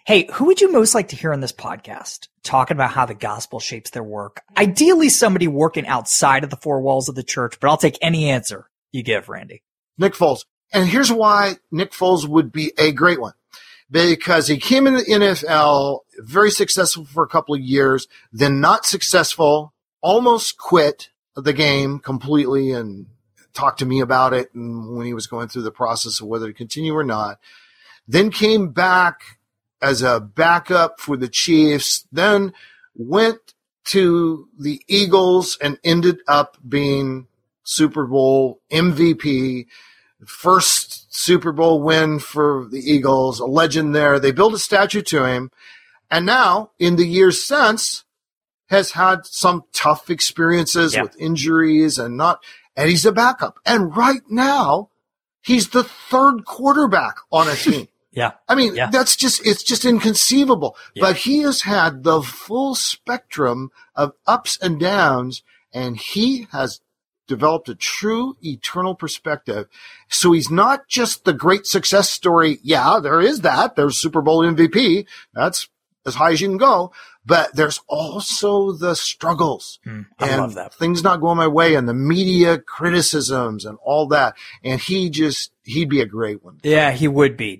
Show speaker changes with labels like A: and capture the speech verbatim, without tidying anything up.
A: Hey, who would you most like to hear on this podcast talking about how the gospel shapes their work? Ideally, somebody working outside of the four walls of the church, but I'll take any answer you give, Randy.
B: Nick Foles. And here's why Nick Foles would be a great one. Because he came in the N F L, very successful for a couple of years, then not successful, almost quit the game completely and talked to me about it and when he was going through the process of whether to continue or not. Then came back as a backup for the Chiefs, then went to the Eagles and ended up being Super Bowl M V P, first Super Bowl win for the Eagles, a legend there. They built a statue to him. And now, in the years since, has had some tough experiences yeah. with injuries and not, and he's a backup. And right now, he's the third quarterback on a team.
A: yeah.
B: I mean,
A: yeah.
B: that's just, it's just inconceivable.
A: Yeah.
B: But he has had the full spectrum of ups and downs, and he has developed a true eternal perspective. So he's not just the great success story. Yeah, there is that. There's Super Bowl M V P. That's as high as you can go. But there's also the struggles
A: mm, I
B: and
A: love that.
B: things not going my way and the media criticisms and all that. And he just, he'd be a great one.
A: Yeah, he would be.